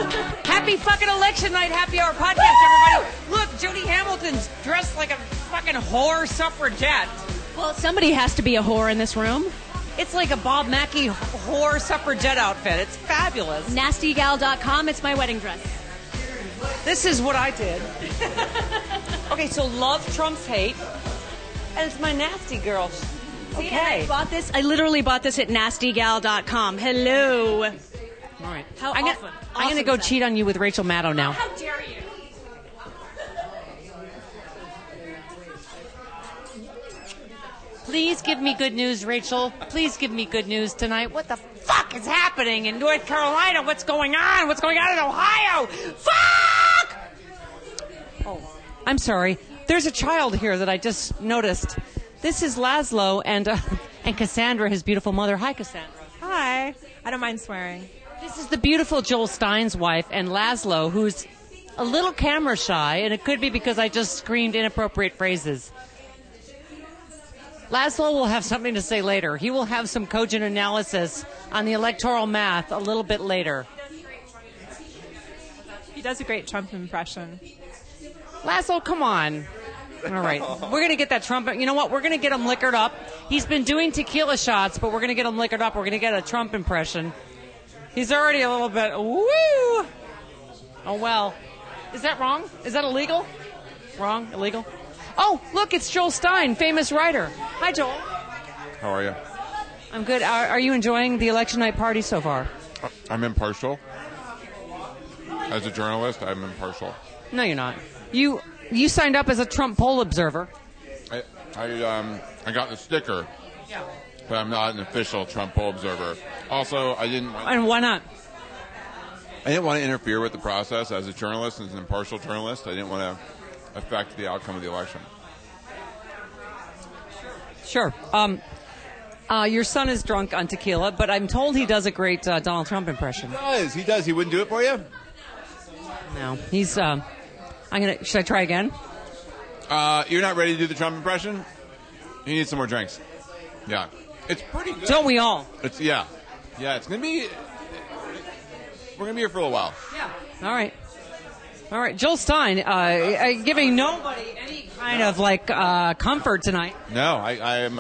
Happy fucking election night, happy hour podcast, everybody. Look, Jody Hamilton's dressed like a fucking whore suffragette. Well, somebody has to be a whore in this room. It's like a Bob Mackie whore suffragette outfit. It's fabulous. NastyGal.com. It's my wedding dress. This is what I did. Okay, so love trumps hate, and it's my nasty girl. See, Okay. I literally bought this at NastyGal.com. Hello. All right. How I'm often? going to go cheat on you with Rachel Maddow now. How dare you? Please give me good news, Rachel. Please give me good news tonight. What the fuck is happening in North Carolina? What's going on? What's going on in Ohio? Fuck! Oh, I'm sorry. There's a child here that I just noticed. This is Laszlo and Cassandra, his beautiful mother. Hi, Cassandra. Hi. I don't mind swearing. This is the beautiful Joel Stein's wife, and Laszlo, who's a little camera shy, and it could be because I just screamed inappropriate phrases. Laszlo will have something to say later. He will have some cogent analysis on the electoral math a little bit later. He does a great Trump impression. Laszlo, come on. All right. We're going to get that Trump. You know what? We're going to get him liquored up. He's been doing tequila shots, but we're going to get him liquored up. We're going to get a Trump impression. He's already a little bit, woo! Oh, well. Is that wrong? Is that illegal? Wrong? Illegal? Oh, look, it's Joel Stein, famous writer. Hi, Joel. How are you? I'm good. Are you enjoying the election night party so far? I'm impartial. As a journalist, I'm impartial. No, you're not. You signed up as a Trump poll observer. I got the sticker, but I'm not an official Trump poll observer. Also, And why not? I didn't want to interfere with the process as a journalist, as an impartial journalist. I didn't want to affect the outcome of the election. Sure. Your son is drunk on tequila, but I'm told he does a great Donald Trump impression. He does. He wouldn't do it for you? No, he's. Should I try again? You're not ready to do the Trump impression? You need some more drinks. Yeah. It's pretty good. Don't we all? Yeah, it's going to be... We're going to be here for a little while. Yeah. All right. Joel Stein, giving nobody any kind of, comfort tonight. No, I am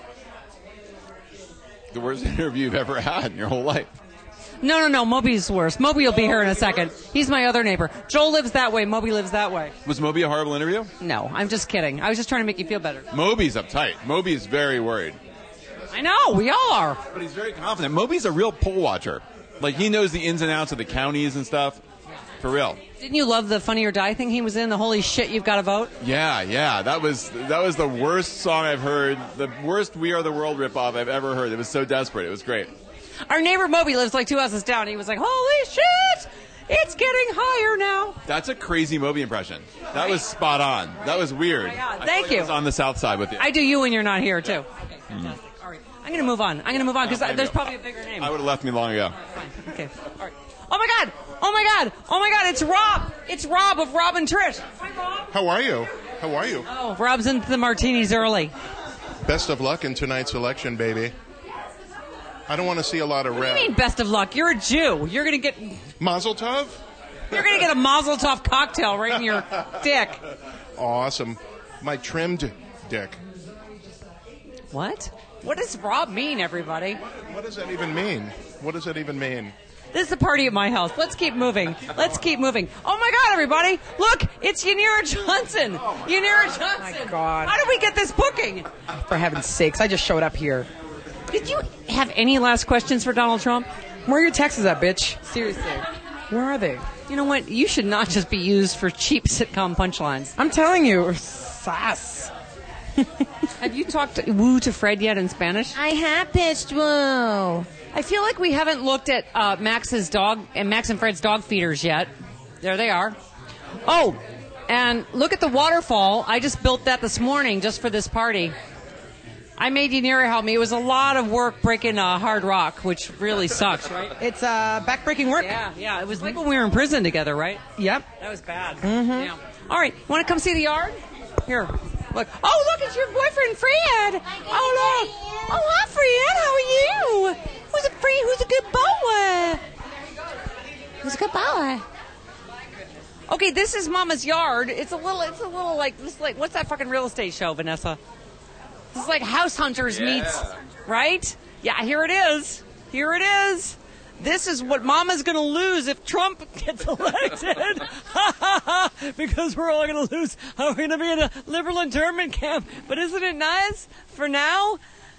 the worst interview you've ever had in your whole life. No. Moby's worse. Moby will be here in a second. He's my other neighbor. Joel lives that way. Moby lives that way. Was Moby a horrible interview? No, I'm just kidding. I was just trying to make you feel better. Moby's uptight. Moby is very worried. I know. We all are. But he's very confident. Moby's a real poll watcher. Like, he knows the ins and outs of the counties and stuff. For real. Didn't you love the Funny or Die thing he was in? The holy shit, you've got to vote? Yeah. That was the worst song I've heard. The worst We Are the World ripoff I've ever heard. It was so desperate. It was great. Our neighbor Moby lives like 2 houses down. He was like, holy shit, it's getting higher now. That's a crazy Moby impression. That was spot on. That was weird. Oh my God. Thank you. I was on the south side with you. I do you when you're not here, too. Okay, fantastic. All right. I'm going to move on because there's probably a bigger name. I would have left me long ago. Fine. Okay. All right. Oh, my God. It's Rob. It's Rob of Rob and Trish. Hi, Rob. How are you? Oh, Rob's into the martinis early. Best of luck in tonight's election, baby. I don't want to see a lot of What red. do you mean best of luck? You're a Jew. You're going to get... Mazel tov? You're going to get a Mazel Tov cocktail right in your dick. Awesome. My trimmed dick. What? What does Rob mean, everybody? What does that even mean? This is a party at my house. Let's keep moving. Oh, my God, everybody. Look, it's Yanira Johnson. Yanira Johnson. My God. How did we get this booking? For heaven's sakes, I just showed up here. Did you have any last questions for Donald Trump? Where are your taxes at, bitch? Seriously. Where are they? You know what? You should not just be used for cheap sitcom punchlines. I'm telling you, sass. Have you talked woo to Fred yet in Spanish? I have pitched woo. I feel like we haven't looked at Max and Fred's dog feeders yet. There they are. Oh, and look at the waterfall. I just built that this morning just for this party. I made Yanira help me. It was a lot of work breaking hard rock, which really sucks, right? It's backbreaking work. Yeah. It was like when we were in prison together, right? Yep. That was bad. Mm-hmm. Yeah. All right. Want to come see the yard? Here. Look. Oh, look, it's your boyfriend, Fred. Oh, look. Oh, hi, Fred. How are you? Who's a good boy? good boy. Okay, this is Mama's yard. It's a little like what's that fucking real estate show, Vanessa? This is like House Hunters meets, right? Yeah, here it is. Here it is. This is what Mama's going to lose if Trump gets elected. Because we're all going to lose. We're going to be in a liberal internment camp. But isn't it nice for now?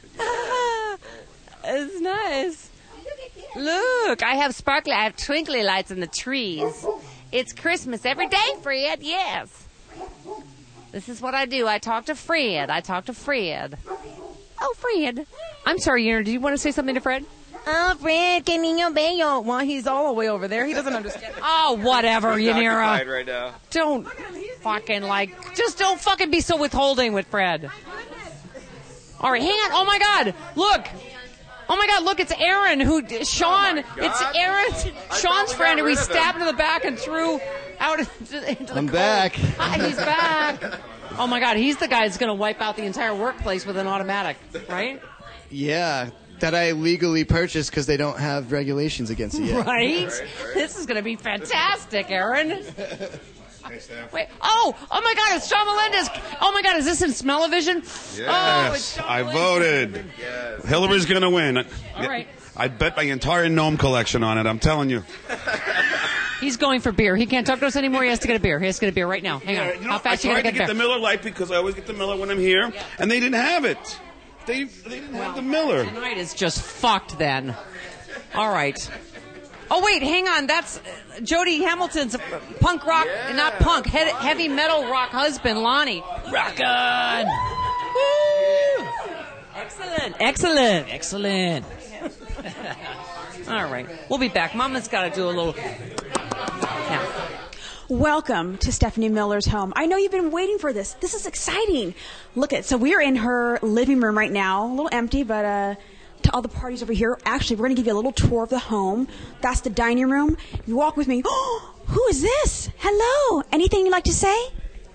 It's nice. Look, I have twinkly lights in the trees. It's Christmas every day, Fred. Yes. This is what I do. I talk to Fred. Oh, Fred. I'm sorry, do you want to say something to Fred? Oh, Fred, que niño bello. Well, he's all the way over there. He doesn't understand. Oh, whatever, Yanira. Right now. Don't fucking just don't fucking be so withholding with Fred. All right, hang on. Oh my God, look. Oh my God, look, it's Aaron Sean. It's Aaron, Sean's friend, who we stabbed in the back and threw out into the I'm cold. back. Hi, he's back. Oh my God, he's the guy that's going to wipe out the entire workplace with an automatic, right? Yeah, that I legally purchased because they don't have regulations against it yet. Right? This is going to be fantastic, Aaron. Wait, oh my God, it's Shawn Melendez. Oh my God, is this in Smell-O-Vision? Yes, oh, it's Shawn I Melendez. voted. Yes. Hillary's going to win. All right. I bet my entire gnome collection on it, I'm telling you. He's going for beer. He can't talk to us anymore. He has to get a beer. right now. Hang on. How fast I you tried going to get the there? Miller Lite because I always get the Miller when I'm here, and they didn't have it. They didn't have the Miller. Tonight is just fucked then. All right. Oh, wait, hang on. That's Jody Hamilton's punk rock, not punk, heavy metal rock husband, Lonnie. Rock on! Woo! Excellent. All right. We'll be back. Mama's got to do a little... Yeah. Welcome to Stephanie Miller's home. I know you've been waiting for this. This is exciting. So we're in her living room right now, a little empty, but to all the parties over here, actually, we're going to give you a little tour of the home. That's the dining room. You walk with me. Oh, who is this? Hello. Anything you'd like to say?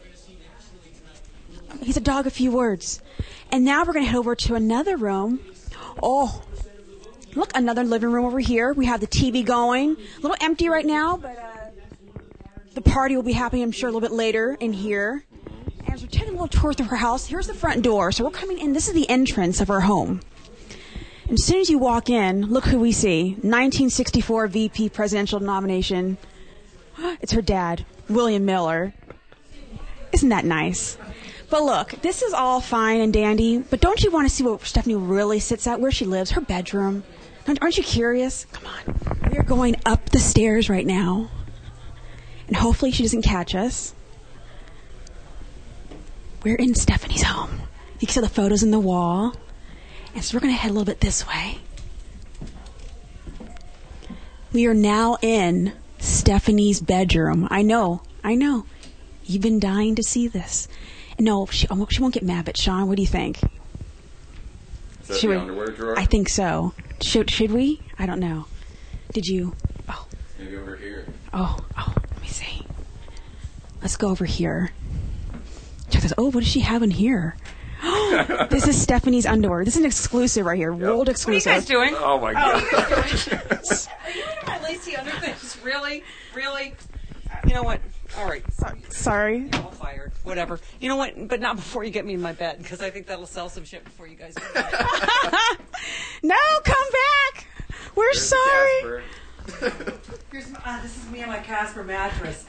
He's a dog, a few words. And now we're going to head over to another room. Oh, look, another living room over here. We have the TV going. A little empty right now, but the party will be happening, I'm sure, a little bit later in here. And as we're taking a little tour through her house, here's the front door. So we're coming in. This is the entrance of her home. And as soon as you walk in, look who we see. 1964 VP presidential nomination. It's her dad, William Miller. Isn't that nice? But look, this is all fine and dandy, but don't you want to see where Stephanie really sits at, where she lives, her bedroom? Aren't you curious? Come on. We are going up the stairs right now. And hopefully she doesn't catch us. We're in Stephanie's home. You can see the photos in the wall. And so we're going to head a little bit this way. We are now in Stephanie's bedroom. I know. You've been dying to see this. No, she won't get mad, but Sean, what do you think? Is that the underwear drawer? I think so. Should we? I don't know. Did you? Oh. Maybe over here. Oh, let me see. Let's go over here. Check this. Oh, what does she have in here? This is Stephanie's underwear. This is an exclusive right here. World exclusive. What are you guys doing? Oh my God. Are you in my lacy underthings? Really? You know what? All right. Sorry. All fired. Whatever. You know what? But not before you get me in my bed, because I think that'll sell some shit before you guys get me. No, come back. We're sorry. This is me on my Casper mattress.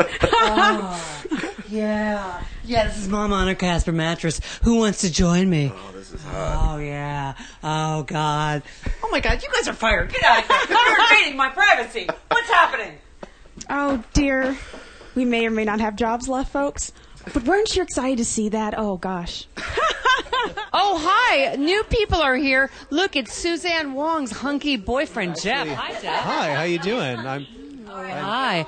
Yeah, this is Mama on her Casper mattress. Who wants to join me? Oh, this is hot. Oh, yeah. Oh, God. Oh, my God. You guys are fired. Get out of here. You're invading my privacy. What's happening? Oh, dear. We may or may not have jobs left, folks. But weren't you excited to see that? Oh, gosh. Oh, hi. New people are here. Look, it's Suzanne Wong's hunky boyfriend, Jeff. Hi, Jeff. Hi, how you doing? Hi.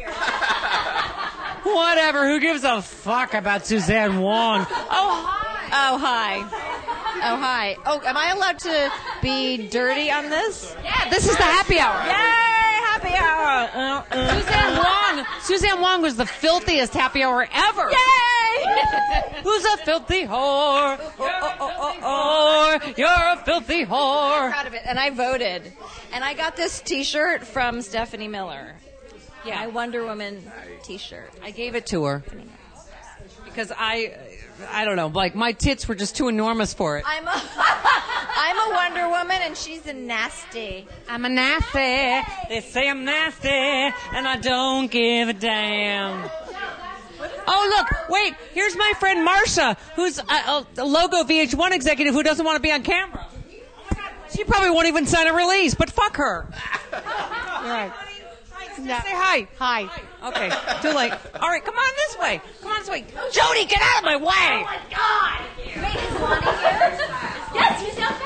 Whatever. Who gives a fuck about Suzanne Wong? Oh, hi. Oh, hi. Oh, am I allowed to be dirty on this? Yeah, this is the happy hour. Yay, happy hour. Suzanne Wong was the filthiest happy hour ever. Yay! Who's a filthy whore? You're a filthy whore. I'm proud of it, and I voted. And I got this T-shirt from Stephanie Miller. Yeah. My Wonder Woman T-shirt. I gave it to her because I don't know, like my tits were just too enormous for it. I'm a Wonder Woman, and she's a nasty. I'm a nasty. They say I'm nasty, and I don't give a damn. Oh, look, wait, here's my friend Marsha, who's a Logo VH1 executive who doesn't want to be on camera. She probably won't even sign a release, but fuck her. Right. Say hi. Hi. Okay, too late. All right, come on this way. Come on this way. Jody, get out of my way. Oh my God! Wait, is Lonnie here? Yes, he's down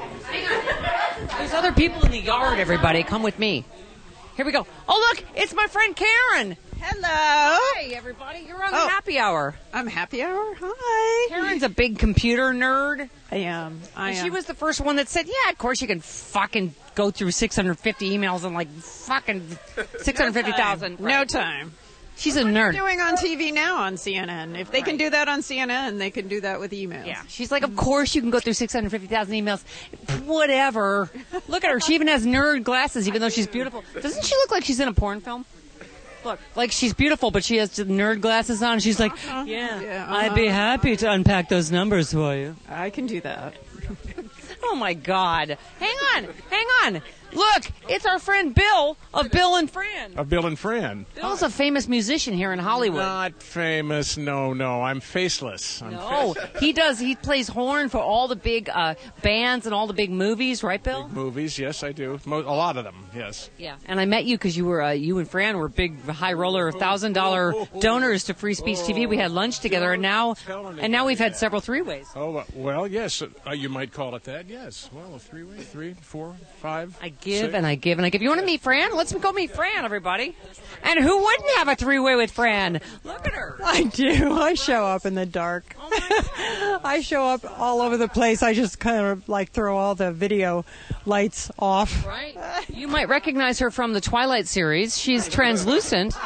there. There's other people in the yard, everybody. Come with me. Here we go. Oh, look, it's my friend Karen. Hello. Hey, everybody. You're on the happy hour. I'm happy hour. Hi. Karen's a big computer nerd. I am. And she was the first one that said, yeah, of course you can fucking go through 650 emails in like fucking 650,000. No time. She's a nerd. Doing on TV now on CNN. If they can do that on CNN, they can do that with emails. Yeah. She's like, of course you can go through 650,000 emails. Whatever. Look at her. She even has nerd glasses, even though she's beautiful. Doesn't she look like she's in a porn film? Look, like she's beautiful, but she has the nerd glasses on. She's like, I'd be happy to unpack those numbers for you. I can do that. Oh, my God. Hang on. Look, it's our friend Bill of Bill and Fran. Of Bill and Fran. Bill's a famous musician here in Hollywood. Not famous, no. I'm faceless. He does. He plays horn for all the big bands and all the big movies, right, Bill? Big movies, yes, I do. A lot of them, yes. Yeah, and I met you because you and Fran were big high roller $1,000 donors to Free Speech TV. We had lunch together, and now we've had several three-ways. Oh, well, yes, you might call it that, yes. Well, a three-way, 3, 4, 5. I give and I give and I give. You want to meet Fran? Let's go meet Fran, everybody. And who wouldn't have a three-way with Fran? Look at her. I do. I show up in the dark. I show up all over the place. I just kind of like throw all the video lights off. Right. You might recognize her from the Twilight series. She's translucent.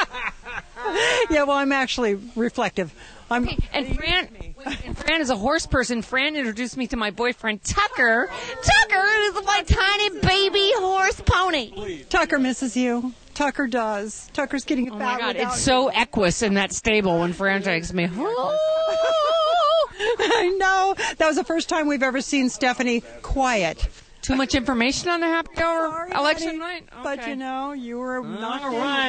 Yeah, well, I'm actually reflective. And Fran is a horse person. Fran introduced me to my boyfriend, Tucker. Tucker is my tiny baby horse pony. Tucker misses you. Tucker does. Tucker's getting fat. Oh, my God. It's so equus in that stable when Fran takes me. I know. That was the first time we've ever seen Stephanie quiet. Too much information on the happy hour election night? Okay. But, you were not all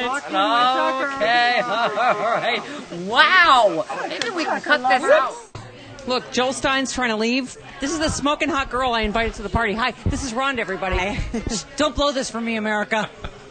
right. Wow. Maybe we can cut this out. Look, Joel Stein's trying to leave. This is the smoking hot girl I invited to the party. Hi, this is Rhonda, everybody. Don't blow this for me, America.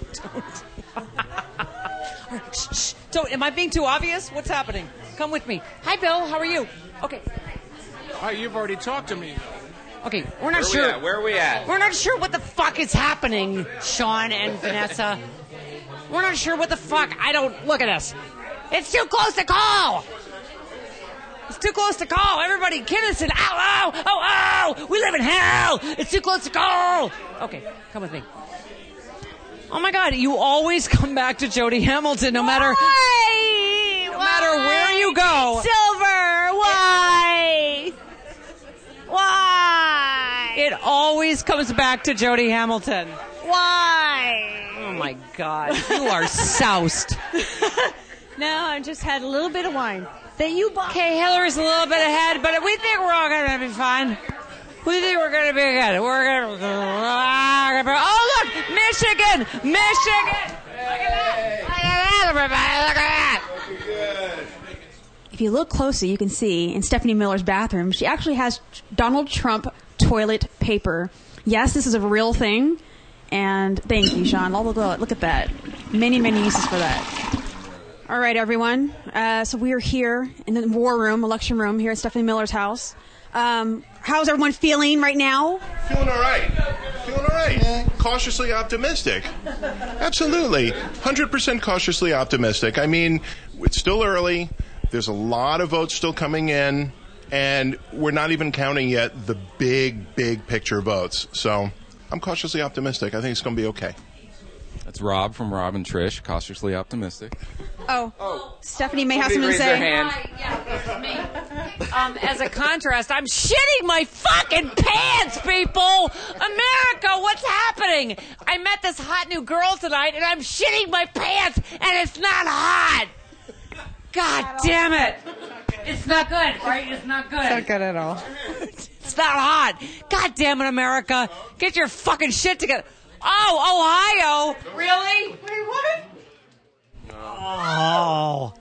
Don't. Am I being too obvious? What's happening? Come with me. Hi, Bill. How are you? Okay. Hi, you've already talked to me. Okay, we're not sure. Where are we at? We're not sure what the fuck is happening, Sean and Vanessa. We're not sure what the fuck. Look at us. It's too close to call. It's too close to call. Everybody, Kinnison. Ow. We live in hell. It's too close to call. Okay, come with me. Oh my God, you always come back to Jody Hamilton no matter where you go. Silver, why? Why? It always comes back to Jody Hamilton. Why? Oh my God, you are soused. No, I just had a little bit of wine that you bought. Okay, Hillary's a little bit ahead, but we think we're all going to be fine. We think we're going to be good. Oh, look! Michigan! Look at that, everybody! Look at that! If you look closely, you can see in Stephanie Miller's bathroom, she actually has Donald Trump toilet paper. Yes, this is a real thing. And thank you, Sean. Look at that. Many, many uses for that. All right, everyone. So we are here in the war room, election room, here at Stephanie Miller's house. How's everyone feeling right now? Feeling all right. Cautiously optimistic. Absolutely. 100% cautiously optimistic. I mean, it's still early. There's a lot of votes still coming in, and we're not even counting yet the big picture votes. So I'm cautiously optimistic. I think it's going to be okay. That's Rob from Rob and Trish, cautiously optimistic. Oh. Stephanie may have something to say. Raise their hand. Yeah, it's me. As a contrast, I'm shitting my fucking pants, people! America, what's happening? I met this hot new girl tonight, and I'm shitting my pants, and it's not hot! God damn it! It's not good, right? It's not good. It's not good at all. It's not hot. God damn it, America. Get your fucking shit together. Oh, Ohio. Really? Wait, what? Oh.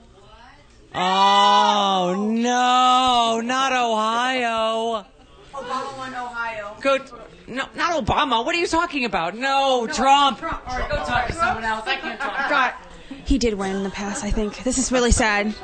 Oh, no. Not Ohio. Obama won Ohio. Good. No, not Obama. What are you talking about? No, Trump. All right, go talk to someone else. I can't talk. God, he did win in the past, I think. This is really sad.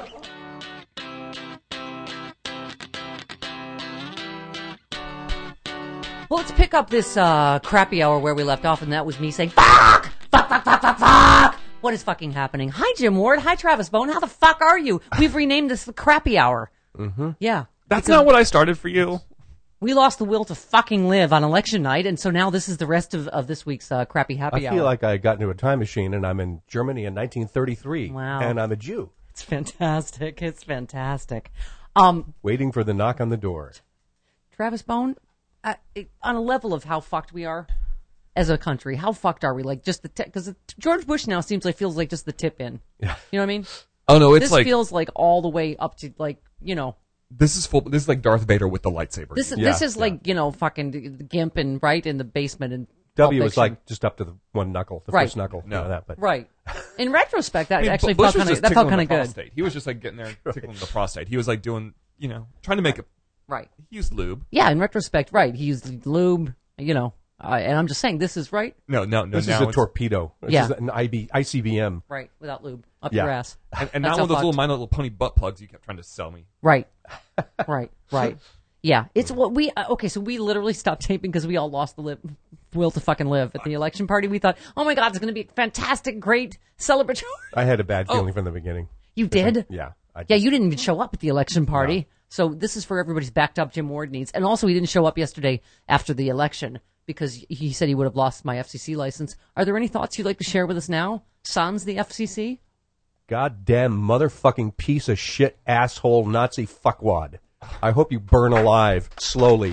Well, let's pick up this crappy hour where we left off, and that was me saying, fuck! Fuck, fuck, fuck, fuck, fuck! What is fucking happening? Hi, Jim Ward. Hi, Travis Bone. How the fuck are you? We've renamed this the crappy hour. Mm-hmm. Yeah. That's not what I started for you. We lost the will to fucking live on election night, and so now this is the rest of this week's crappy happy hour. I feel like I got into a time machine, and I'm in Germany in 1933. Wow. And I'm a Jew. It's fantastic. It's fantastic. Waiting for the knock on the door. Travis Bone, on a level of how fucked we are as a country, how fucked are we? Like, just the because George Bush now feels like just the tip in. Yeah. You know what I mean? Oh no, it's this like feels like all the way up to like, you know. This is like Darth Vader with the lightsaber. This is like, you know, fucking Gimp and right in the basement and W was like just up to the one knuckle, the right. first knuckle. No, that, but right. In retrospect, that actually Bush felt was kind of good. Prostate. He was just like getting there, tickling the prostate. He was like doing, you know, trying to make it. Right. He used lube. Yeah, in retrospect, right. He used lube, you know. And I'm just saying, this is right. No. This is a torpedo. This is an ICBM. Right, without lube. Up your ass. And not one of those little My Little Pony butt plugs you kept trying to sell me. Right. Right. Yeah. It's what we, okay, so we literally stopped taping because we all lost the will to fucking live at the election party. We thought, oh my God, it's going to be a fantastic, great celebratory. I had a bad feeling from the beginning. You did? Yeah. Yeah, you didn't even show up at the election party. No. So this is for everybody's backed up Jim Ward needs. And also he didn't show up yesterday after the election because he said he would have lost my FCC license. Are there any thoughts you'd like to share with us now? Sans the FCC? Goddamn motherfucking piece of shit asshole Nazi fuckwad. I hope you burn alive slowly.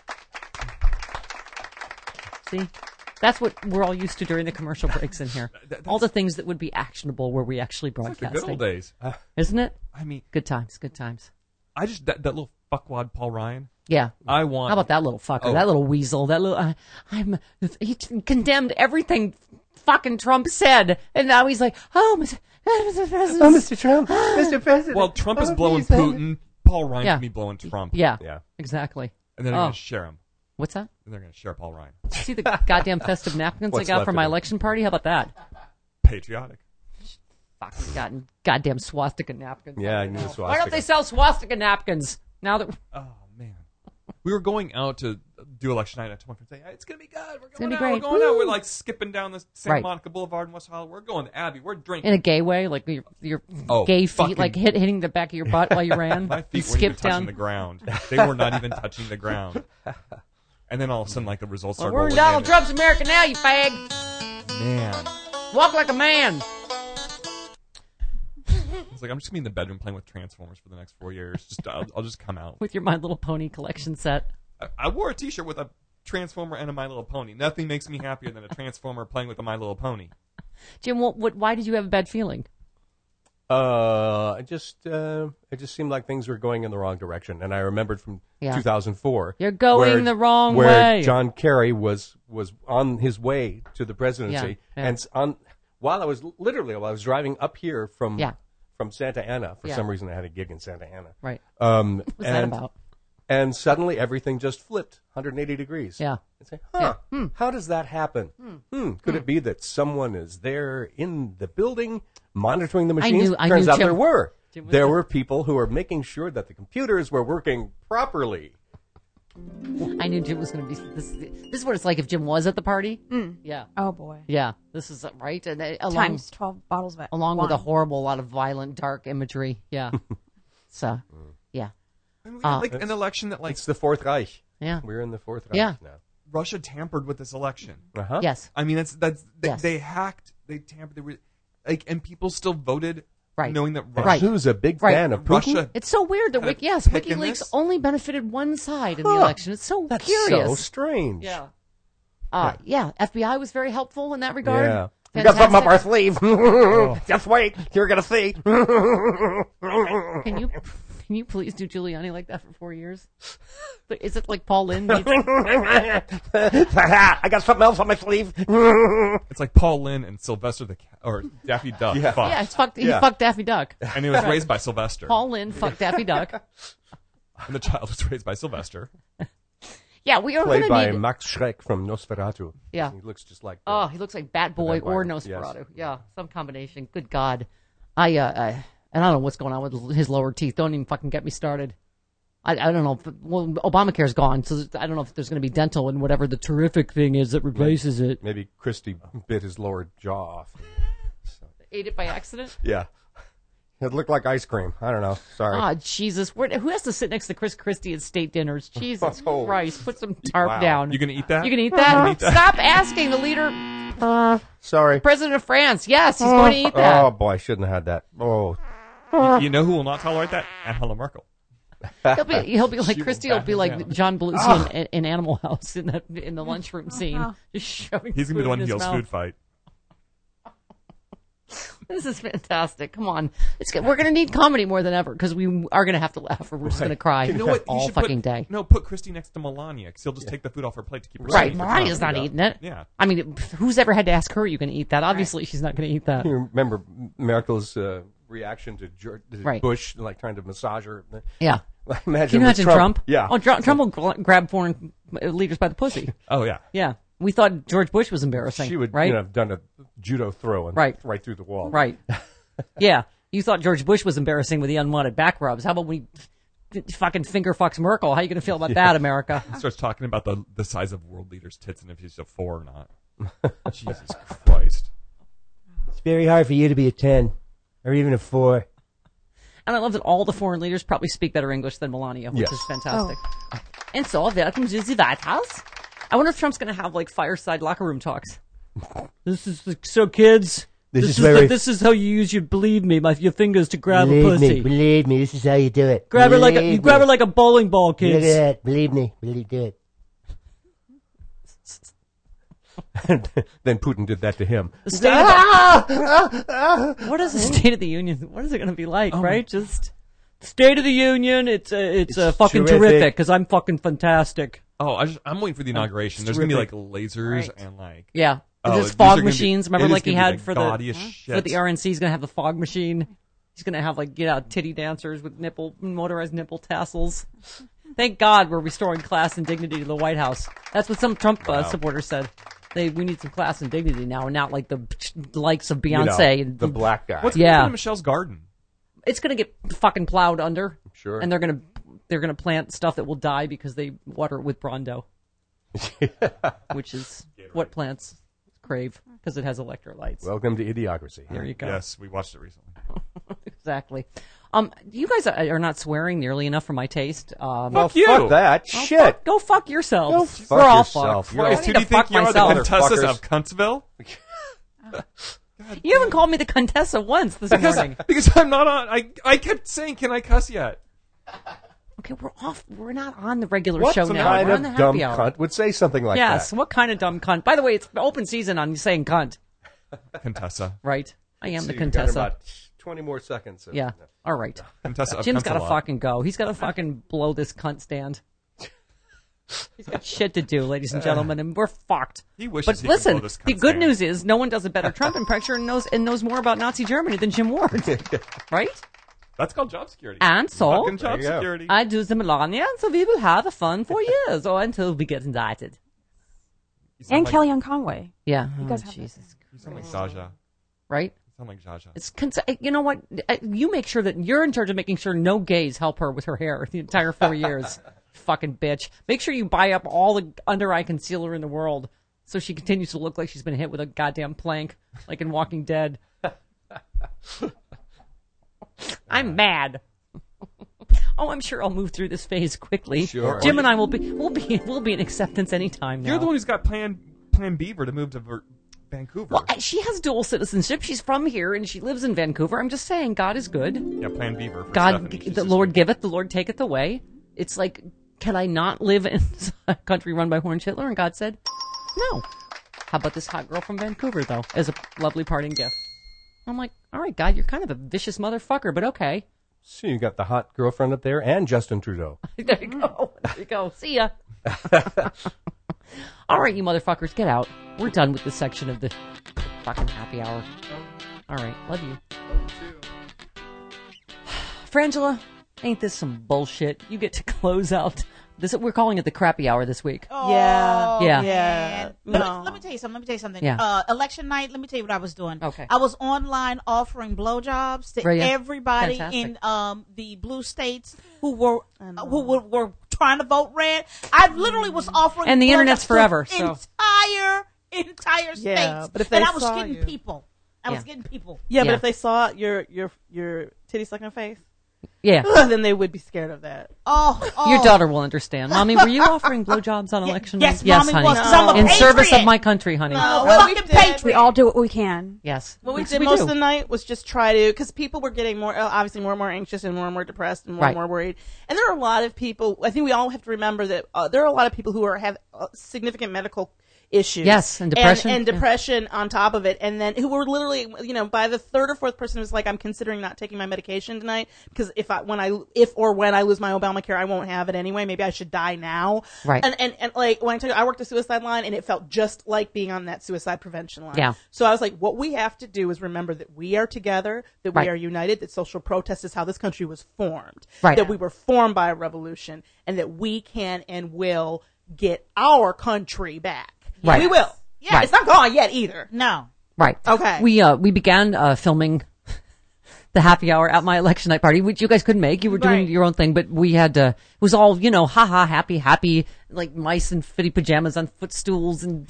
See? That's what we're all used to during the commercial breaks in here. All the things that would be actionable were we actually broadcasting. It's like the good old days. Isn't it? I mean, good times. I just, that little fuckwad Paul Ryan. Yeah. I want. How about that little fucker? That little weasel. That little, he condemned everything fucking Trump said. And now he's like, Mr. President. Oh, Mr. Trump. Mr. President. Well, Trump is blowing Putin. Paul Ryan can be blowing Trump. Yeah. Exactly. And then they're going to share him. What's that? And they're going to share Paul Ryan. See the goddamn festive napkins I got for my election party? How about that? Patriotic. Fucking goddamn swastika napkins. Yeah, I knew swastika. Why don't they sell swastika napkins now that? Oh man, we were going out to do election night. I told my friends, "Hey, it's gonna be good. We're going out. Great. We're going out. We're like skipping down the Santa Monica Boulevard in West Hollywood. We're going to Abbey. We're drinking in a gay way, like your gay feet, like hitting the back of your butt while you ran. My feet weren't even touching the ground. They were not even touching the ground. And then all of a sudden, like the results started. We're in Donald Trump's America now, you fag. Man, walk like a man. It's like I'm just gonna be in the bedroom playing with Transformers for the next 4 years. I'll just come out with your My Little Pony collection set. I wore a T-shirt with a Transformer and a My Little Pony. Nothing makes me happier than a Transformer playing with a My Little Pony. Jim, why did you have a bad feeling? It just seemed like things were going in the wrong direction, and I remembered from 2004. You're going the wrong way. Where John Kerry was on his way to the presidency, and while I was driving up here from Santa Ana. For some reason, I had a gig in Santa Ana. Right. What's that about? And suddenly, everything just flipped 180 degrees. Yeah. And say, how does that happen? Could it be that someone is there in the building monitoring the machines? Turns out there were. There were people who were making sure that the computers were working properly. I knew Jim was going to be. This is what it's like if Jim was at the party. Yeah. Oh boy. Yeah. This is right. And times 12 bottles of along wine. With a lot of violent, dark imagery. Yeah. So, yeah. Like an election that it's the Fourth Reich. Yeah. We're in the Fourth Reich now. Russia tampered with this election. Yes. I mean, they hacked, they tampered, and people still voted Right. knowing that Right. Russia, Who's a big Right. fan of Putin? Russia It's so weird that had a yes, pick in WikiLeaks this? only benefited one side in the Huh. election. It's so That's curious. so strange. Yeah. Yeah. FBI was very helpful in that regard. Yeah. We got something up our sleeve. Just wait. You're going to see. Can you please do Giuliani like that for 4 years? Is it like Paul Lynde? I got something else on my sleeve. It's like Paul Lynn and Sylvester or Daffy Duck. Yeah. fucked. Yeah, he fucked Daffy Duck. And he was raised by Sylvester. Paul Lynde fucked Daffy Duck. And the child was raised by Sylvester. Yeah, we are Played going by to need... Max Schreck from Nosferatu. Yeah. He looks just like... Oh, he looks like Bat Boy or Nosferatu. Yeah, some combination. Good God. And I don't know what's going on with his lower teeth. Don't even fucking get me started. I don't know. Well, Obamacare's gone, so I don't know if there's going to be dental and whatever the terrific thing is that replaces it. Maybe Christie bit his lower jaw off. Ate it by accident? Yeah. It looked like ice cream. I don't know. Sorry. Oh, Jesus. Who has to sit next to Chris Christie at state dinners? Jesus Oh. Christ. Put some tarp Wow. down. You gonna eat that? You can eat that? Eat that? Stop asking the leader. Sorry. President of France. Yes, he's going to eat that. Oh, boy. I shouldn't have had that. Oh. You know who will not tolerate that? Angela Merkel. He'll be like She Christie. will Will be back like down. John Belushi in Animal House in the lunchroom scene, just shoving. He's gonna be food the one in who his yells mouth. food fight. This is fantastic. Come on, we're going to need comedy more than ever because we are going to have to laugh or we're just going to cry You know what? You all should fucking day. No, put Christy next to Melania because he'll just take the food off her plate to keep her Right, sane. Melania's not eating it. Yeah. I mean, who's ever had to ask her, "Are you going to eat that?" Obviously, she's not going to eat that. You remember Merkel's reaction to Right. Bush, like trying to massage her? Yeah. Imagine Can you imagine Trump? Yeah. Oh, Trump will grab foreign leaders by the pussy. Oh yeah. Yeah. We thought George Bush was embarrassing. She would right? have done a judo throw and Right. right through the wall. Right. Yeah. You thought George Bush was embarrassing with the unwanted back rubs. How about we fucking finger fucks Merkel? How are you going to feel about that, America? He starts talking about the size of world leaders' tits and if he's a 4 or not. Jesus Christ. It's very hard for you to be a 10 or even a 4. And I love that all the foreign leaders probably speak better English than Melania, which Yes. is fantastic. And so, welcome to the White House. I wonder if Trump's going to have like fireside locker room talks. This is so, kids. This is how you use your believe me, your fingers to grab a pussy. Believe me, this is how you do it. Grab her like a bowling ball, Look kids. at that. Believe me. Believe it. And then Putin did that to him. The state what is the State of the Union? What is it going to be like, right? Just State of the Union. It's fucking terrific because I'm fucking fantastic. Oh, I'm waiting for the inauguration. There's going to be like lasers and like... Yeah. Oh, There's fog machines. Remember like he had for the shit. RNC, he's going to have the fog machine. He's going to have like, titty dancers with motorized nipple tassels. Thank God we're restoring class and dignity to the White House. That's what some Trump supporters said. We need some class and dignity now, and not like the likes of Beyonce. And the black guy. What's going to happen to Michelle's garden? It's going to get fucking plowed under. Sure. And they're going to plant stuff that will die because they water it with Brondo. Which is what plants crave because it has electrolytes. Welcome to Idiocracy. There you go. Yes, we watched it recently. Exactly. You guys are not swearing nearly enough for my taste. Fuck you. Fuck that. Shit. Go fuck yourselves. Go fuck We're all yourself. fucked. You're I all- need Who to do you think fuck you are, the myself. Contessa Fuckers. of Cuntsville? You haven't called me the Contessa once this morning. Because I'm not on. I kept saying, can I cuss yet? Okay, we're off. We're not on the regular What show now. kind We're of on the dumb happy hour. cunt would say something like Yes. that? What kind of dumb cunt? By the way, it's open season on you saying cunt. Contessa. Right. I am So the you've got Contessa. about 20 more seconds. Yeah. All right. Contessa of Jim's got to Cuntsville. fucking go. He's got to fucking blow this cunt stand. He's got shit to do, ladies and gentlemen, and we're fucked. He wishes but he could listen, blow this the cunt good stand. news is no one does a better Trump impression and knows more about Nazi Germany than Jim Ward. Right? That's called job security. And so, Fucking job There you go. security. I do the Melania, so we will have a fun 4 years or until we get indicted. You sound And like- Kellyanne Conway. Yeah. You guys have Jesus. You sound like Zaja. Right? You sound like Zaja. It's you know what? You make sure that you're in charge of making sure no gays help her with her hair the entire 4 years. Fucking bitch. Make sure you buy up all the under eye concealer in the world so she continues to look like she's been hit with a goddamn plank, like in Walking Dead. I'm mad. Oh, I'm sure I'll move through this phase quickly. Sure. Jim and I will be in acceptance anytime now. You're the one who's got Plan Beaver to move to Vancouver. Well, she has dual citizenship. She's from here and she lives in Vancouver. I'm just saying, God is good. Yeah, Plan Beaver. For God, Stephanie. the Lord giveth, the Lord taketh away. It's like, can I not live in a country run by Horn Hitler? And God said, no. How about this hot girl from Vancouver, though, as a lovely parting gift? I'm like, all right, God, you're kind of a vicious motherfucker, but okay. So you got the hot girlfriend up there and Justin Trudeau. There you go. There you go. See ya. All right, you motherfuckers, get out. We're done with this section of the fucking happy hour. All right, love you. Frangela, ain't this some bullshit? You get to close out this. We're calling it the crappy hour this week. Oh, Yeah. man. No. Let me tell you something. Yeah. Election night, let me tell you what I was doing. Okay. I was online offering blowjobs to Right, yeah. everybody Fantastic. in the blue states who were trying to vote red. I literally was offering And the blowjobs internet's to forever, so. entire states. Yeah, but if they and I was saw getting you- people. I was getting people. Yeah, but Yeah. if they saw your titty sucking face, Yeah. then they would be scared of that. Oh, Your daughter will understand. Mommy, were you offering blowjobs on election yes, night? Yes, Mommy honey. was, 'cause I'm a In service patriot. of my country, honey. We all do what we can. Yes. What we Yes, did we most do. of the night was just try to, because people were getting obviously more and more anxious and more depressed and more Right. and more worried. And there are a lot of people, I think we all have to remember that there are a lot of people who have significant medical issues. Yes, and depression. And depression on top of it. And then who were literally, by the third or fourth person who's like, I'm considering not taking my medication tonight because if when I lose my Obamacare, I won't have it anyway. Maybe I should die now. Right. And like, when I tell you, I worked a suicide line and it felt just like being on that suicide prevention line. Yeah. So I was like, what we have to do is remember that we are together, that we Right. are united, that social protest is how this country was formed. Right. That we were formed by a revolution and that we can and will get our country back. Right. We will. Yeah, Right. it's not gone yet either. No. Right. Okay. We began filming the happy hour at my election night party, which you guys couldn't make. You were doing Right. your own thing, but we had it was all haha, happy, like mice in fitty pajamas on footstools and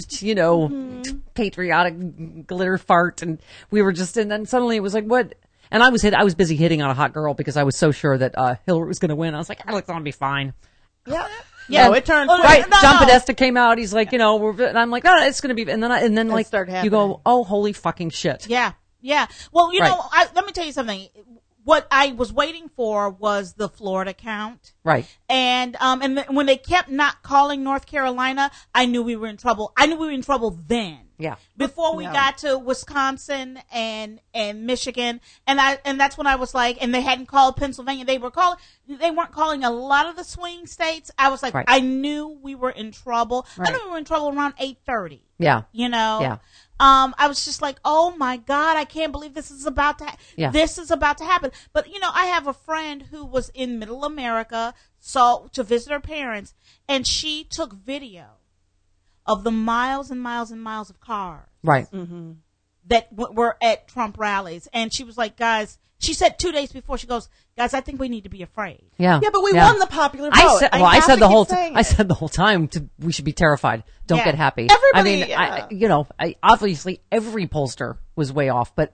patriotic glitter fart, and we were just, and then suddenly it was like what. And I was busy hitting on a hot girl because I was so sure that Hillary was going to win. I was like, it's going to be fine. Yeah. Yeah, it turned right. No, John no. Podesta came out. He's like, and I'm like, no, it's going to be. And then like started you go, happening. oh, holy fucking shit. Yeah. Well, Right. let me tell you something. What I was waiting for was the Florida count. Right. And when they kept not calling North Carolina, I knew we were in trouble. I knew we were in trouble then. Yeah. Before we got to Wisconsin and Michigan, and that's when I was like, and they hadn't called Pennsylvania. They weren't calling a lot of the swing states. I was like, Right. I knew we were in trouble. Right. I knew we were in trouble around 8:30. Yeah. Yeah. I was just like, oh my God, I can't believe this is about to Yeah. this is about to happen. But I have a friend who was in Middle America, to visit her parents, and she took video of the miles and miles and miles of cars Right. that were at Trump rallies, and she was like, guys. She said 2 days before, she goes, guys, I think we need to be afraid. Yeah. Yeah, but we won the popular vote. I said the whole time it. we should be terrified. Don't Yeah. get happy. Everybody, obviously every pollster was way off, but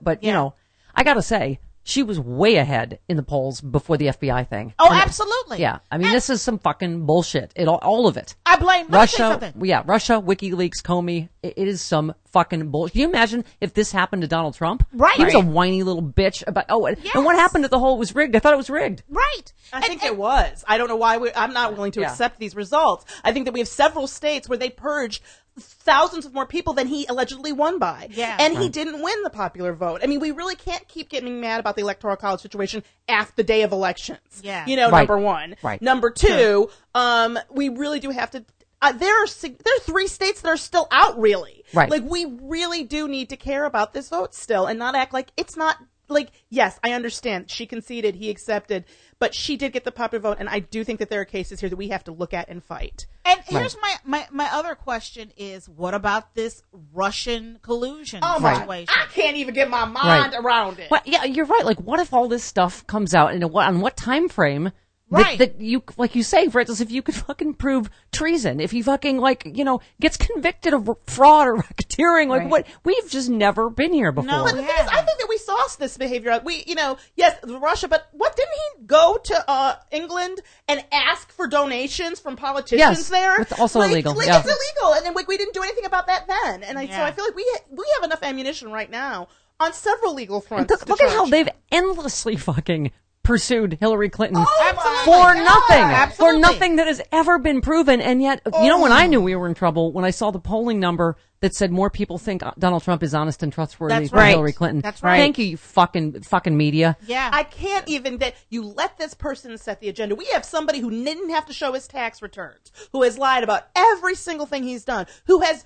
I gotta say, she was way ahead in the polls before the FBI thing. Oh, absolutely. Yeah. I mean, this is some fucking bullshit. All of it. I blame Russia. Yeah. Russia, WikiLeaks, Comey. It is some fucking bullshit. Can you imagine if this happened to Donald Trump? Right. He was a whiny little bitch about, and what happened to the whole, it was rigged. I thought it was rigged. Right. I think it was. I don't know why I'm not willing to Yeah. accept these results. I think that we have several states where they purged thousands of more people than he allegedly won by. Yeah. And he didn't win the popular vote. I mean, we really can't keep getting mad about the Electoral College situation after the day of elections. Yeah. Right. Number one. Right. Number two, we really do have to. There are 3 states that are still out, really. Right. Like, we really do need to care about this vote still and not act like it's not. Like, yes, I understand. She conceded, he accepted, but she did get the popular vote, and I do think that there are cases here that we have to look at and fight. And here's my other question is, what about this Russian collusion situation? I can't even get my mind around it. Well, yeah, you're right. Like, what if all this stuff comes out, and on what time frame Right. That you, like you say, Francis, if you could fucking prove treason, if he fucking, gets convicted of fraud or racketeering, what, we've just never been here before. No, but the thing is, I think that we saw this behavior. Yes, Russia, but what, didn't he go to England and ask for donations from politicians there? It's also illegal. It's illegal, and then we didn't do anything about that then. And so I feel like we have enough ammunition right now on several legal fronts. Look at how they've endlessly fucking pursued Hillary Clinton for nothing. For nothing that has ever been proven. And yet, when I knew we were in trouble, when I saw the polling number that said more people think Donald Trump is honest and trustworthy than Hillary Clinton. That's right. Thank you fucking media. Yeah. I can't even that you let this person set the agenda. We have somebody who didn't have to show his tax returns, who has lied about every single thing he's done, who has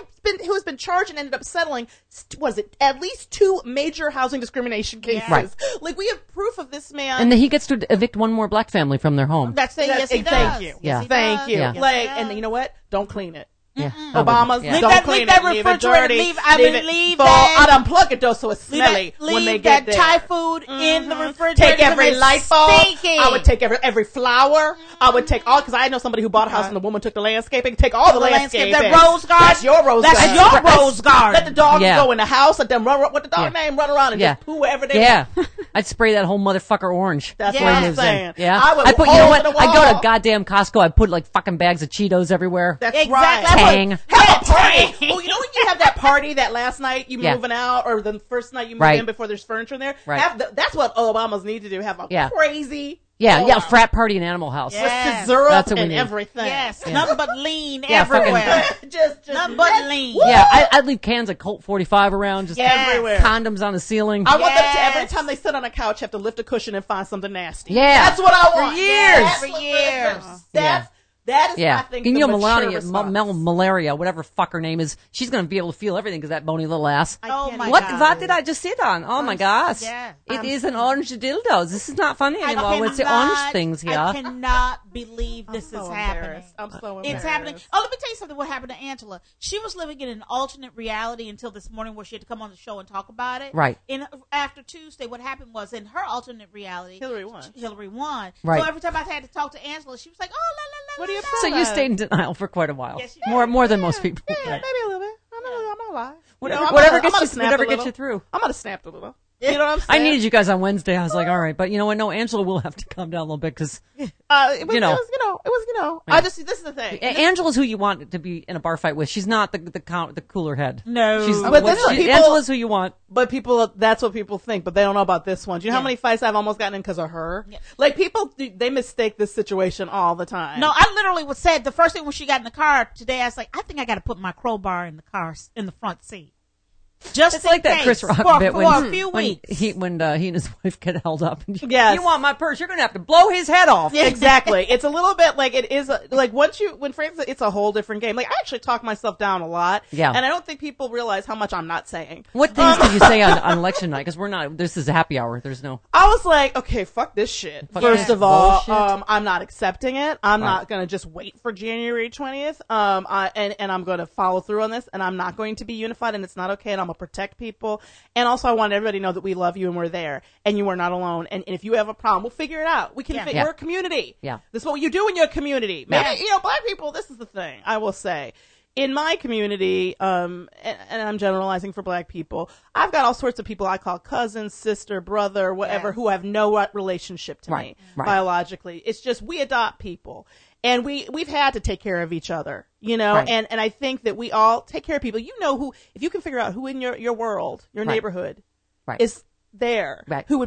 been charged and ended up settling, was it at least 2 major housing discrimination cases. Yeah. Right. Like, we have proof of this man. And he gets to evict one more black family from their home. Yes, he does. Thank you. Yeah. Thank you. Yeah. And you know what? Don't clean it. Yeah. Obama's don't clean leave that it. refrigerator. Leave it full. I'd unplug it though, so it's smelly when they get there. Leave that Thai food in the refrigerator. Take every light bulb. Stinky. I would take every flower. I would take all, because I know somebody who bought a house and the woman took the landscaping. Take all the landscaping. That rose garden. That's your rose garden. That's your rose garden. Let the dogs go in the house. Let them run. What the dog name? Run around and just poo wherever they want. I'd spray that whole motherfucker orange. That's what I'm saying. Yeah. I put, you know what? I go to goddamn Costco. I put like fucking bags of Cheetos everywhere. That's right. Tang. Party. Oh, you know when you have that party that last night you moving out, or the first night you move in before there's furniture in there? Right. That's what Obamas need to do. Have a crazy. Frat party in Animal House. Yes. With syrup That's what we and need. everything. Yes, nothing but lean everywhere. just nothing but lean. Yeah, I'd leave cans of Colt 45 around, just everywhere. Condoms on the ceiling. I want them to, every time they sit on a couch, have to lift a cushion and find something nasty. Yeah. That's what I want. For years. For years. That is, I think, you the know, mature Malaria, whatever fuck her name is, she's going to be able to feel everything because that bony little ass. What did I just sit on? Oh my gosh. Yeah. It is an orange dildo. This is not funny anymore. It's the orange things here. I cannot believe this is happening. I'm so embarrassed. It's happening. Oh, let me tell you something. What happened to Angela? She was living in an alternate reality until this morning where she had to come on the show and talk about it. Right. After Tuesday, what happened was in her alternate reality, Hillary won. Right. So every time I had to talk to Angela, she was like, "Oh, la la la." What do you? So you stayed in denial for quite a while. Yes, more than most people. Yeah, maybe a little bit. I'm not lying. Whatever gets you through. I'm gonna snap a little. You know what I'm saying? I needed you guys on Wednesday. I was like, all right, but you know what? No, Angela will have to calm down a little bit because it was. I just, this is the thing. Angela's who you want to be in a bar fight with. She's not the cooler head. No, Angela's who you want. But that's what people think. But they don't know about this one. Do you know how many fights I've almost gotten in because of her? Yeah. Like, people, they mistake this situation all the time. No, I literally said the first thing when she got in the car today, I was like, I think I got to put my crowbar in the car in the front seat. It's like that Chris Rock bit for a few weeks. He and his wife get held up. Yes. You want my purse? You're going to have to blow his head off. Yeah, exactly. It's a little bit like it is, like when Francis, it's a whole different game. Like, I actually talk myself down a lot. Yeah. And I don't think people realize how much I'm not saying. What things did you say on election night? Because this is a happy hour. There's no. I was like, okay, fuck this shit. First of all, I'm not accepting it. I'm not going to just wait for January 20th. And I'm going to follow through on this, and I'm not going to be unified, and it's not okay, and I'm going to protect people. And also, I want everybody to know that we love you and we're there, and you are not alone. And if you have a problem, we'll figure it out. We can. We're a community. Yeah. This is what you do in your community. Maybe, black people. This is the thing I will say. In my community, and I'm generalizing for black people, I've got all sorts of people I call cousin, sister, brother, whatever, who have no relationship to me biologically. It's just we adopt people. And we've had to take care of each other, and I think that we all take care of people. You know who, if you can figure out who in your world, your neighborhood is there, who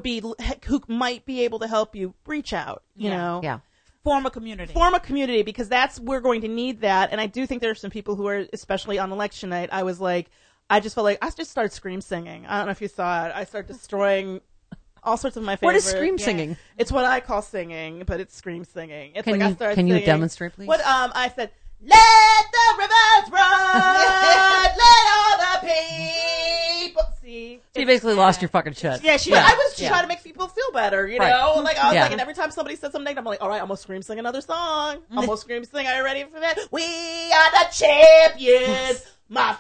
might be able to help you, reach out, you know. Yeah. Form a community, because we're going to need that. And I do think there are some people who are, especially on election night, I just felt like I just started scream singing. I don't know if you saw it. I started destroying all sorts of my favorite. What is scream singing? It's what I call singing, but it's scream singing. It's Can you demonstrate, please? What I said, let the rivers run, let all the people see. So you basically lost your fucking shit. Yeah, I was trying to make people feel better, you know? Like, I was like, and every time somebody said something, I'm like, all right, I'm going to scream sing another song. I'm going to scream sing. Are you ready for that? We are the champions. My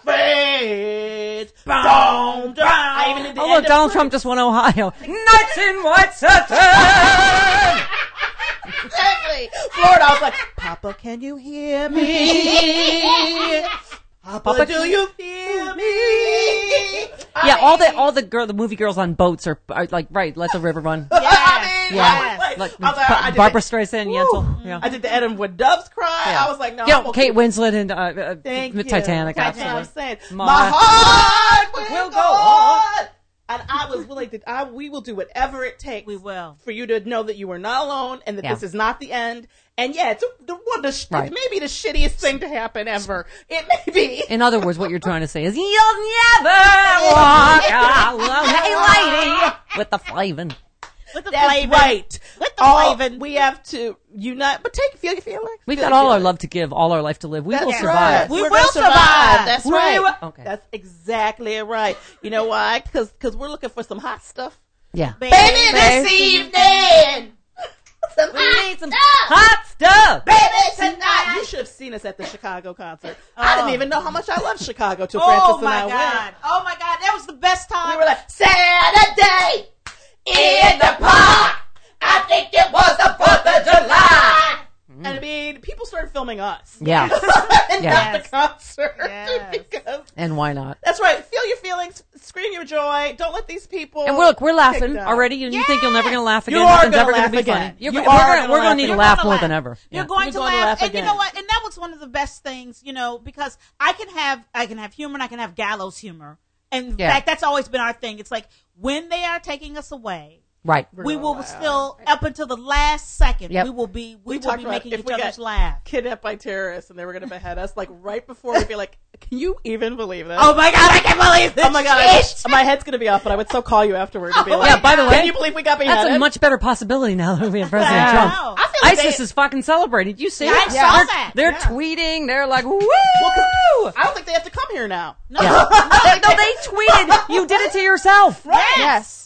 friends, boom, I even did the look, Donald Trump just won Ohio. Nights in White Satin! Exactly. Florida, I was like, Papa, can you hear me? Papa, do you feel me? Yeah, all the movie girls on boats are like, right, let the river run. Yes. Like I did Barbara Streisand, Yentl. Yeah. I did the Edwin Wood Doves cry. Yeah. I was like, no. Yeah, I'm okay. Kate Winslet and Titanic. That's Absolutely. what I'm saying. Ma- My heart will go on. And I was willing to. We will do whatever it takes. We will. For you to know that you are not alone and that this is not the end. And yeah, it's Right. maybe the shittiest thing to happen ever. It may be. In other words, what you're trying to say is, you'll never walk alone, hey lady, with the flavin'. With the That's flavin'. right. With the All, flavin'. we have to unite, but feel your feelings. We've got all our love to give, all our life to live. We will survive. Right. We We're will gonna survive. That's We right. will- Okay. That's exactly right. You know why? Because we're looking for some hot stuff. Yeah. Baby, this evening. Some hot stuff. Hot stuff. Baby, tonight. You should have seen us at the Chicago concert. I didn't even know how much I love Chicago till Francis and I went. Oh my God. That was the best time. We were like, Saturday in the park. I think it was the 4th of July. And I mean, people started filming us. Yeah. And Yeah. not the concert. Yes. Because And why not? that's right. Feel your feelings. Scream your joy. Don't let these people. And look, we're laughing take down. already, and you think you're never going to laugh again. You are Nothing's gonna ever laugh gonna be again. funny. You We're are going gonna to laugh need to again. laugh You're more gonna than laugh. ever. You're Yeah. going You're to going to laugh, laugh and you again. know what? And that was one of the best things, because I can have humor and I can have gallows humor. And in Yeah. fact, that's always been our thing. It's like when they are taking us away, Right. we will still up until the last second. Yep. We will be talked about making if each we other's got laugh. kidnapped by terrorists and they were going to behead us. Like right before, we'd be like, "Can you even believe this? Oh my God, I can't believe this! Oh my God, shit. my head's going to be off." But I would still call you afterward and be like, Yeah, by the way, "Can you believe we got beheaded?" that's a much better possibility now that we have President I Trump. know. I feel like ISIS is fucking celebrating. You see Yeah, it? I saw They're, that. they're Yeah. tweeting. They're like, woo! I don't think they have to come here now. No, Yeah. No, they tweeted. You did it to yourself. Right. Yes.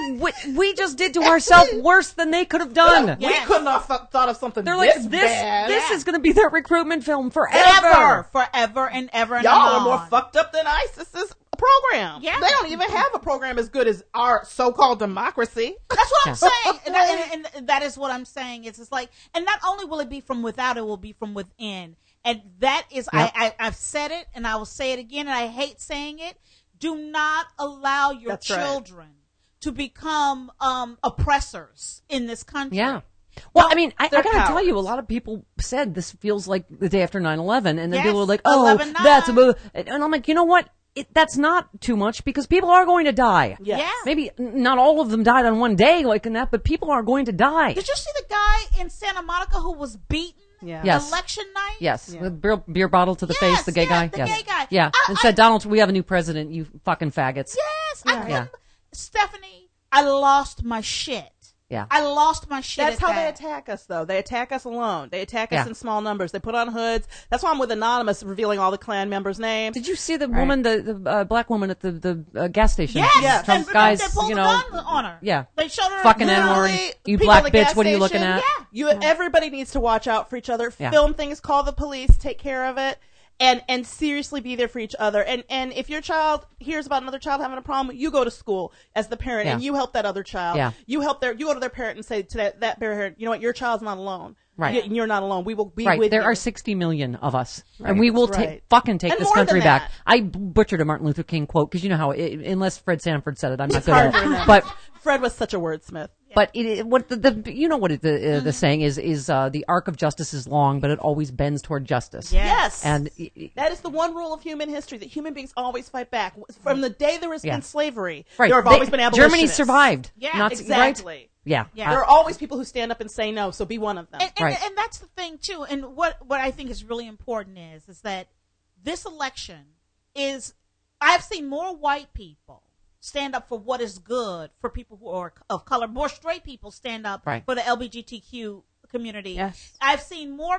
We just did to ourselves worse than they could have done. We couldn't have thought of something They're like, this this bad. is going to be their recruitment film forever. forever and ever and Y'all on. are more fucked up than ISIS's program. Yeah. They don't even have a program as good as our so-called democracy. That's what I'm Yeah. saying, and that is what I'm saying. It's just like, and not only will it be from without, it will be from within, and that is, Yep. I've said it, and I will say it again, and I hate saying it. Do not allow your That's right. children to become oppressors in this country. Yeah. Well, I mean, I they're got to tell you, a cowards. lot of people said this feels like the day after 9/11, and then Yes, people were like, "Oh, 11/9. that's," and I'm like, you know what? That's not too much because people are going to die. Yes. Yeah. Maybe not all of them died on one day like in that, but people are going to die. Did you see the guy in Santa Monica who was beaten Yeah. Yes. election night? Yes, Yeah. with beer bottle to the Yes, face, the gay yes, guy. the yes. gay guy. Yeah, and said, "Donald, we have a new president. You fucking faggots." Yes, Yeah. Stephanie, I lost my shit. Yeah. I lost my shit. That's at how they that. attack us, though. They attack us alone. They attack us Yeah. in small numbers. They put on hoods. That's why I'm with Anonymous, revealing all the Klan members' names. Did you see the woman, the black woman at the gas station? Yes, Yeah. Trump and guys, they pulled you the know, gun on her. yeah. They showed her Fucking literally- N-word. You People black at the bitch, gas what are you looking station, at? Everybody needs to watch out for each other. Yeah. Film things, call the police, take care of it, and seriously be there for each other. And if your child hears about another child having a problem, you go to school as the parent and Yeah. you help that other child. Yeah. You go to their parent and say to that parent, you know what, your child's not alone. Right. You're not alone. We will be Right, with there you. are 60 million of us, and we will That's right. fucking take And this more country than back. that. I butchered a Martin Luther King quote because you know how, unless Fred Sanford said it, I'm not It's good hard at to it. remember. But Fred was such a wordsmith. But what you know what the saying is the arc of justice is long, but it always bends toward justice. Yes. And that is the one rule of human history, that human beings always fight back. From the day there has Yeah. been slavery, right, there have always been abolitionists. Germany survived. Yeah, Nazi, exactly. Right? Yeah. Yeah. There are always people who stand up and say no, so be one of them. And that's the thing too. And what I think is really important is that this election is, I've seen more white people stand up for what is good for people who are of color. More straight people stand up Right. for the LGBTQ community. Yes. I've seen more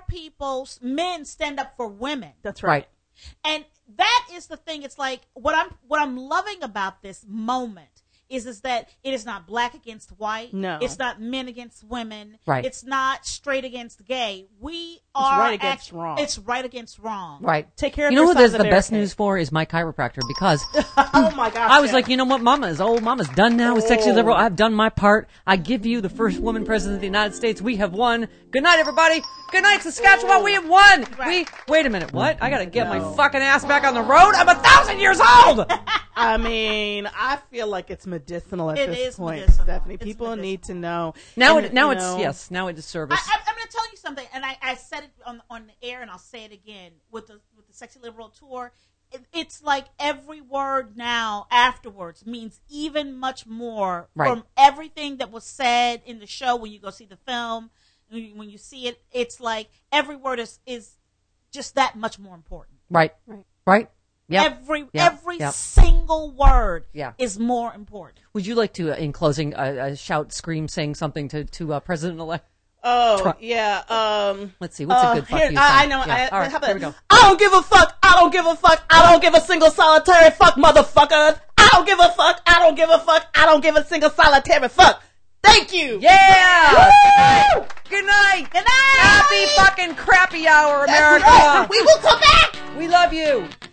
men stand up for women. That's Right. And that is the thing. It's like what I'm loving about this moment is that it is not black against white. No. It's not men against women. Right. It's not straight against gay. We are right against wrong. It's right against wrong. Right. Take care of You know your who side there's of the the best barricade. news for is my chiropractor because Oh my gosh. I was yeah. like, you know what, Mama's done now with Sexy Liberal. I've done my part. I give you the first woman president of the United States. We have won. Good night, everybody. Good night, Saskatchewan. We have won. Wait a minute. What? I gotta get my fucking ass back on the road. I'm 1,000 years old. I mean, I feel like it's medicinal at It this is point, medicinal. Stephanie. It's People medicinal. need to know. Now And, it is service. I'm going to tell you something, and I said it on the air, and I'll say it again with the Sexy Liberal tour. It's like every word now afterwards means even much more from everything that was said in the show. When you go see the film, when you see it, it's like every word is just that much more important. Right. Yep. Every single word Yeah. is more important. Would you like to, in closing, shout, scream, saying something to President-elect? Oh, Trump? yeah. Let's see. What's a good fuck here, you I song? know. Yeah. All right, how about here we go. I don't give a fuck. I don't give a fuck. I don't give a single solitary fuck, motherfuckers. I don't give a fuck. I don't give a fuck. I don't give a single solitary fuck. Thank you. Yeah. Woo! Good night. Good night. Happy fucking crappy hour, America. That's right. We will come back. We love you.